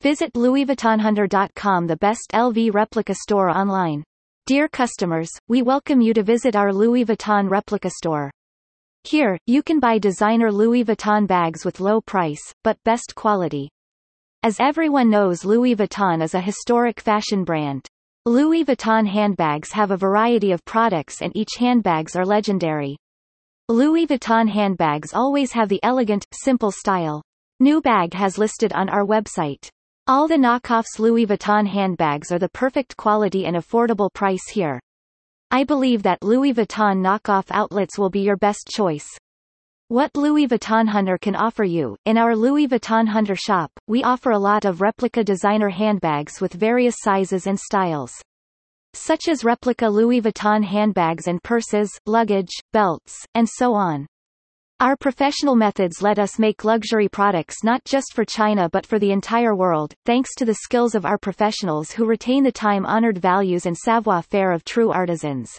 Visit LouisVuittonHunter.com, the best LV replica store online. Dear customers, we welcome you to visit our Louis Vuitton replica store. Here, you can buy designer Louis Vuitton bags with low price, but best quality. As everyone knows, Louis Vuitton is a historic fashion brand. Louis Vuitton handbags have a variety of products and each handbags are legendary. Louis Vuitton handbags always have the elegant, simple style. New bag has listed on our website. All the knockoffs Louis Vuitton handbags are the perfect quality and affordable price here. I believe that Louis Vuitton knockoff outlets will be your best choice. What Louis Vuitton Hunter can offer you. In our Louis Vuitton Hunter shop, we offer a lot of replica designer handbags with various sizes and styles. Such as replica Louis Vuitton handbags and purses, luggage, belts, and so on. Our professional methods let us make luxury products not just for China but for the entire world, thanks to the skills of our professionals who retain the time-honored values and savoir-faire of true artisans.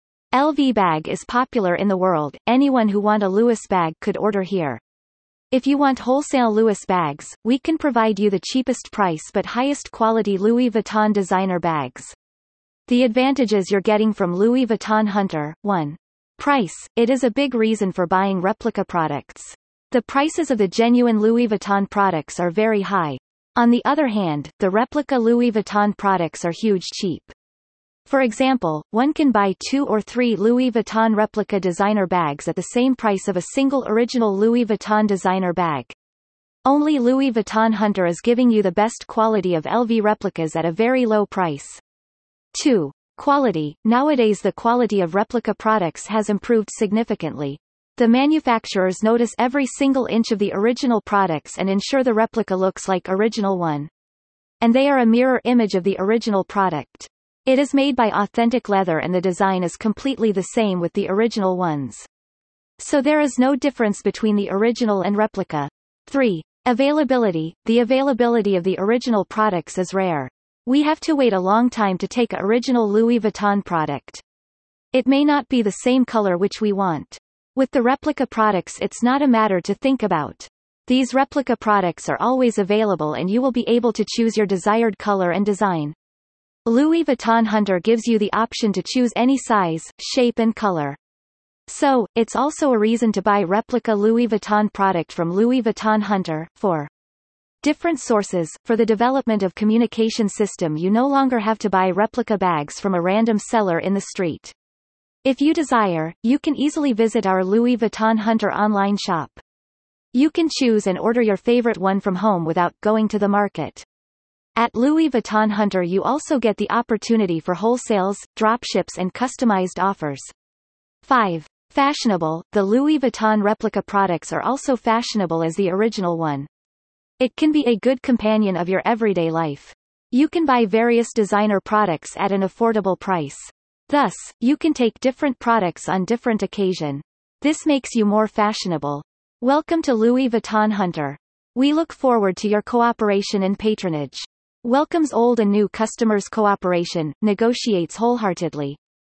LV bag is popular in the world. Anyone who want a Louis bag could order here. If you want wholesale Louis bags, we can provide you the cheapest price but highest quality Louis Vuitton designer bags. The advantages you're getting from Louis Vuitton Hunter. 1. Price. It is a big reason for buying replica products. The prices of the genuine Louis Vuitton products are very high. On the other hand, the replica Louis Vuitton products are huge cheap. For example, one can buy 2 or 3 Louis Vuitton replica designer bags at the same price of a single original Louis Vuitton designer bag. Only Louis Vuitton Hunter is giving you the best quality of LV replicas at a very low price. 2. Quality. Nowadays the quality of replica products has improved significantly. The manufacturers notice every single inch of the original products and ensure the replica looks like original one. And they are a mirror image of the original product. It is made by authentic leather and the design is completely the same with the original ones. So there is no difference between the original and replica. 3. Availability. The availability of the original products is rare. We have to wait a long time to take an original Louis Vuitton product. It may not be the same color which we want. With the replica products it's not a matter to think about. These replica products are always available and you will be able to choose your desired color and design. Louis Vuitton Hunter gives you the option to choose any size, shape and color. So, it's also a reason to buy replica Louis Vuitton product from Louis Vuitton Hunter. 4. Different sources. For the development of communication system you no longer have to buy replica bags from a random seller in the street. If you desire, you can easily visit our Louis Vuitton Hunter online shop. You can choose and order your favorite one from home without going to the market. At Louis Vuitton Hunter you also get the opportunity for wholesales, dropships and customized offers. 5. Fashionable. The Louis Vuitton replica products are also fashionable as the original one. It can be a good companion of your everyday life. You can buy various designer products at an affordable price. Thus, you can take different products on different occasion. This makes you more fashionable. Welcome to Louis Vuitton Hunter. We look forward to your cooperation and patronage. Welcomes old and new customers. Cooperation, negotiates wholeheartedly.